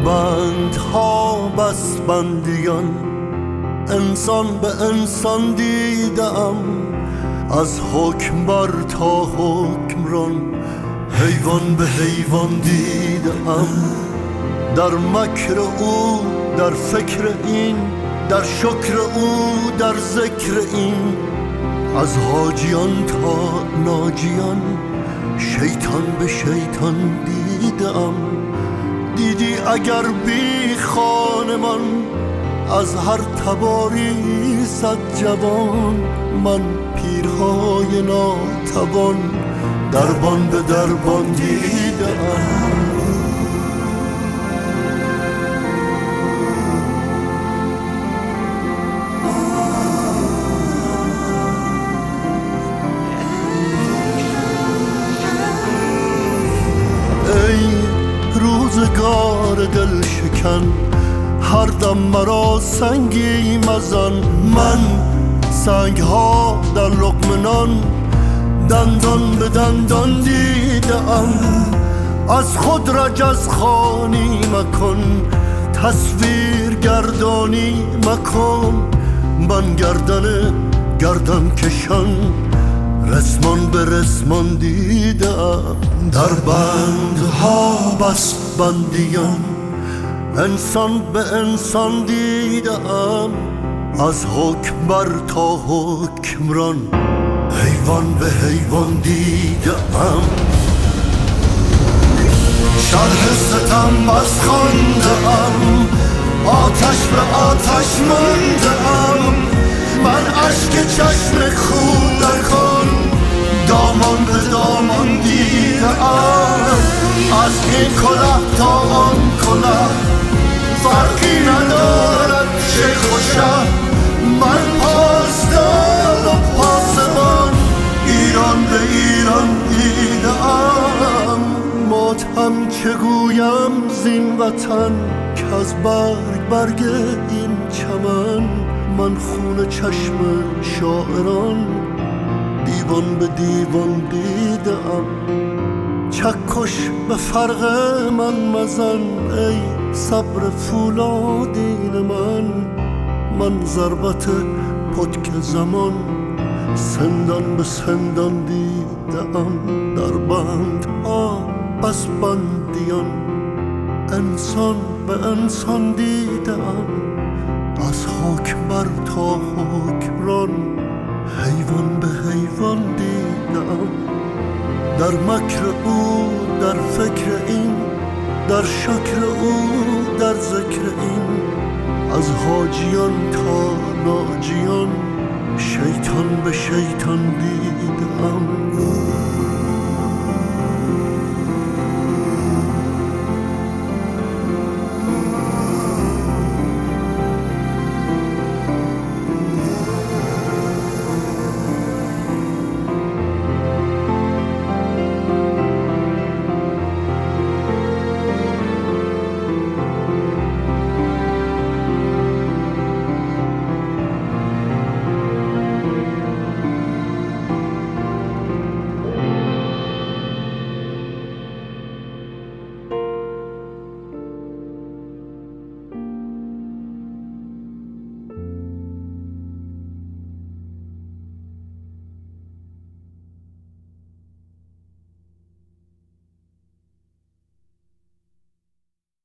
بندها بس بندیان، انسان به انسان دیدم، از حکمبر تا حکمران، حیوان به حیوان دیدم. در مکر او، در فکر این، در شکر او، در ذکر این، از حاجیان تا ناجیان، شیطان به شیطان دیدم. دیدی اگر بی خانمان، از هر تباری صد جوان، من پیرهای ناتوان، دربان به دربان دیدم. روزگار دل شکن، هر دم مرا سنگی مزن. من سنگ ها در لقمه نان، دندان به دندان دیدم. از خود رجز خوانی مکن، تصویر گردانی مکن. من گردن کشان، رسمان به رسمان دیدم. در بندها بس بندیان، انسان به انسان دیدم، از حکمبر تا حکمران، حیوان به حیوان دیدم. شرح ستم بس خواندم، آتش به آتش ماندم. من اشک چشم کودکان، دامان به دامان دیدم. از این کلاه تا آن کلاه، فرقی ندارد شیخ و شه. من پاسدار و پاسبان، ایران به ایران دیدم. ماتم چگویم زین وطن، که از برگ این چمن، من خون چشم شاعران، دیوان به دیوان دیدم. چکش به فرق من مزن، ای صبر فولادین من ضربت پتک زمان، سندان به سندان دیدم. در بندها بس بندیان، انسان به انسان دیدم، از حکمبر تا حکمران، حیوان به حیوان دیدم. در مکر او، در فکر این، در شکر او، در ذکر این، از حاجیان تا ناجیان، شیطان به شیطان دیدم.